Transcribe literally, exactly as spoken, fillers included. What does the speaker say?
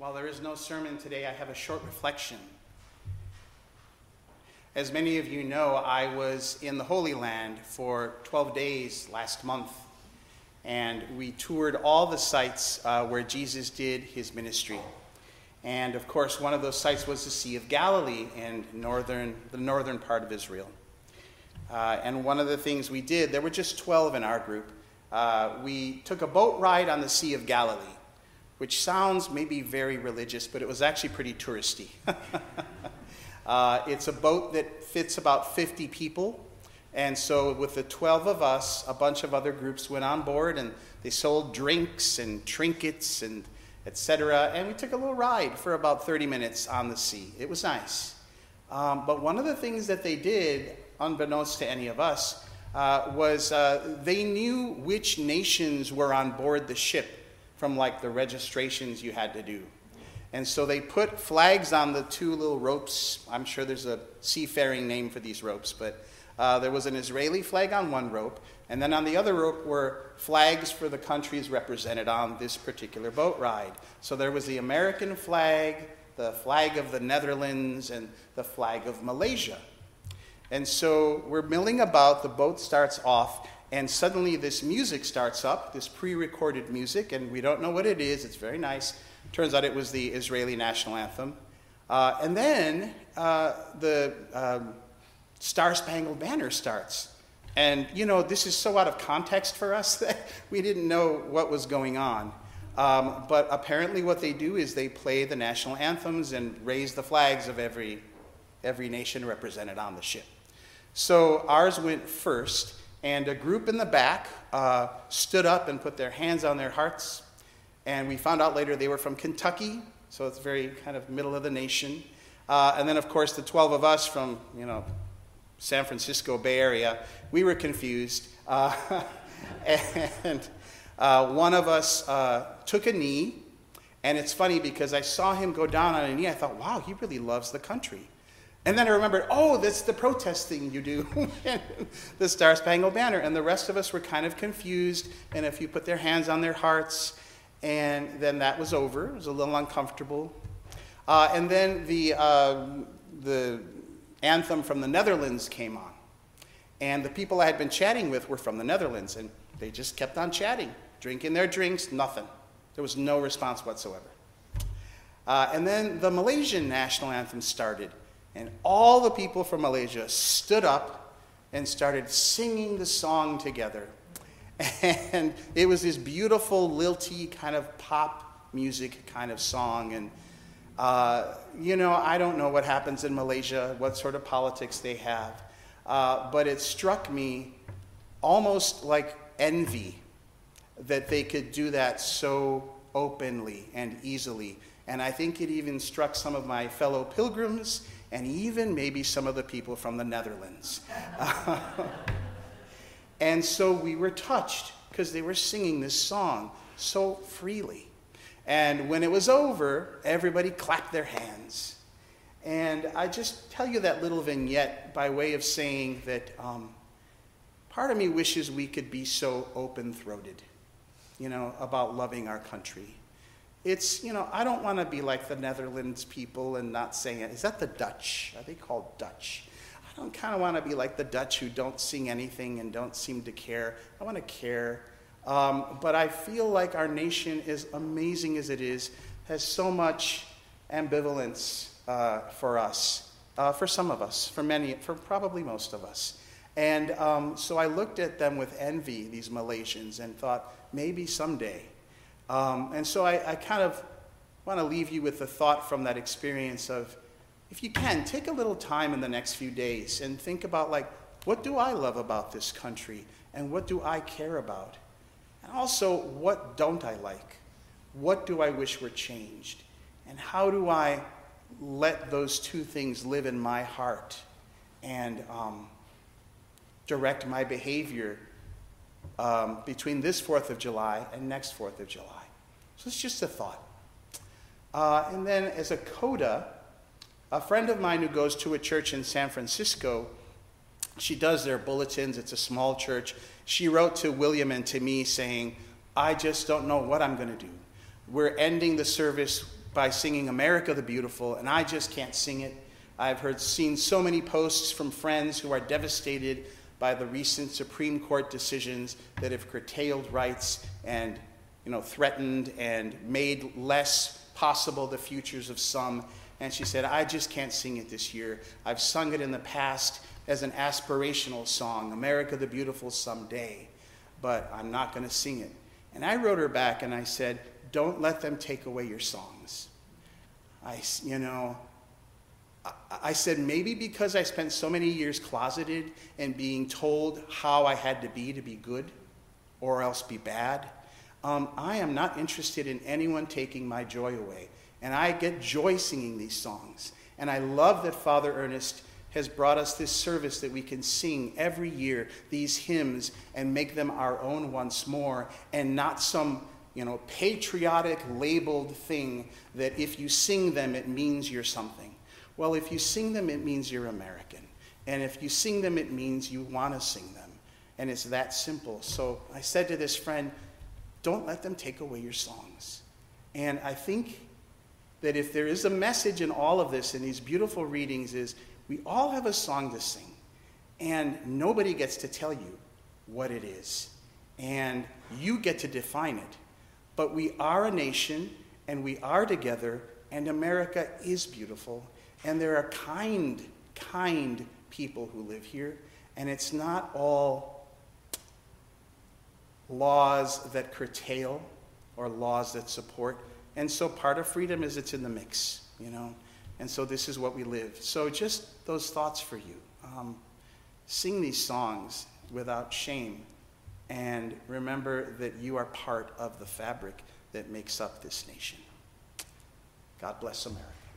While there is no sermon today, I have a short reflection. As many of you know, I was in the Holy Land for twelve days last month, and we toured all the sites uh, where Jesus did his ministry. And of course, one of those sites was the Sea of Galilee in northern, the northern part of Israel. Uh, and one of the things we did, there were just twelve in our group, uh, we took a boat ride on the Sea of Galilee, which sounds maybe very religious, but it was actually pretty touristy. uh, it's a boat that fits about fifty people, and so with the twelve of us, a bunch of other groups went on board, and they sold drinks and trinkets and et cetera, and we took a little ride for about thirty minutes on the sea. It was nice. Um, but one of the things that they did, unbeknownst to any of us, uh, was uh, they knew which nations were on board the ship from like the registrations you had to do. And so they put flags on the two little ropes. I'm sure there's a seafaring name for these ropes, but uh, there was an Israeli flag on one rope, and then on the other rope were flags for the countries represented on this particular boat ride. So there was the American flag, the flag of the Netherlands, and the flag of Malaysia. And so we're milling about, the boat starts off, and suddenly this music starts up, this pre-recorded music, and we don't know what it is. It's very nice. Turns out it was the Israeli national anthem. Uh, and then uh, the um, Star-Spangled Banner starts. And, you know, this is so out of context for us that we didn't know what was going on. Um, but apparently what they do is they play the national anthems and raise the flags of every, every nation represented on the ship. So ours went first. And a group in the back uh, stood up and put their hands on their hearts. And we found out later they were from Kentucky, so it's very kind of middle of the nation. Uh, and then, of course, the twelve of us from, you know, San Francisco Bay Area, we were confused. Uh, and uh, one of us uh, took a knee. And it's funny because I saw him go down on a knee. I thought, wow, he really loves the country. And then I remembered, oh, that's the protest thing you do, the Star-Spangled Banner. And the rest of us were kind of confused, and a few put their hands on their hearts, and then that was over. It was a little uncomfortable. Uh, and then the, uh, the anthem from the Netherlands came on. And the people I had been chatting with were from the Netherlands, and they just kept on chatting, drinking their drinks, nothing. There was no response whatsoever. Uh, and then the Malaysian national anthem started. And all the people from Malaysia stood up and started singing the song together. And it was this beautiful, lilty kind of pop music kind of song. And, uh, you know, I don't know what happens in Malaysia, what sort of politics they have. Uh, but it struck me almost like envy that they could do that so openly and easily. And I think it even struck some of my fellow pilgrims and even maybe some of the people from the Netherlands. And so we were touched because they were singing this song so freely. And when it was over, everybody clapped their hands. And I just tell you that little vignette by way of saying that um, part of me wishes we could be so open-throated, you know, about loving our country. It's, you know, I don't want to be like the Netherlands people and not saying it. Is that the Dutch? Are they called Dutch? I don't kind of want to be like the Dutch who don't sing anything and don't seem to care. I want to care. Um, but I feel like our nation, as amazing as it is, has so much ambivalence uh, for us, uh, for some of us, for many, for probably most of us. And um, so I looked at them with envy, these Malaysians, and thought, maybe someday. Um, and so I, I kind of want to leave you with the thought from that experience of, if you can, take a little time in the next few days and think about, like, what do I love about this country? And what do I care about? And also, what don't I like? What do I wish were changed? And how do I let those two things live in my heart and um, direct my behavior um, between this fourth of July and next fourth of July? So it's just a thought. Uh, and then as a coda, a friend of mine who goes to a church in San Francisco, she does their bulletins. It's a small church. She wrote to William and to me saying, I just don't know what I'm going to do. We're ending the service by singing America the Beautiful, and I just can't sing it. I've heard, seen so many posts from friends who are devastated by the recent Supreme Court decisions that have curtailed rights and, you know, threatened and made less possible the futures of some. And she said, I just can't sing it this year. I've sung it in the past as an aspirational song, America the Beautiful someday, but I'm not going to sing it. And I wrote her back and I said, don't let them take away your songs. I, you know, I, I said, maybe because I spent so many years closeted and being told how I had to be to be good or else be bad, um, I am not interested in anyone taking my joy away. And I get joy singing these songs. And I love that Father Ernest has brought us this service that we can sing every year, these hymns, and make them our own once more, and not some, you know, patriotic labeled thing that if you sing them, it means you're something. Well, if you sing them, it means you're American. And if you sing them, it means you want to sing them. And it's that simple. So I said to this friend, don't let them take away your songs. And I think that if there is a message in all of this, in these beautiful readings, is we all have a song to sing, and nobody gets to tell you what it is, and you get to define it. But we are a nation, and we are together, and America is beautiful, and there are kind, kind people who live here, and it's not all laws that curtail or laws that support. And so part of freedom is it's in the mix, you know. And so this is what we live. So just those thoughts for you. Um, sing these songs without shame. And remember that you are part of the fabric that makes up this nation. God bless America.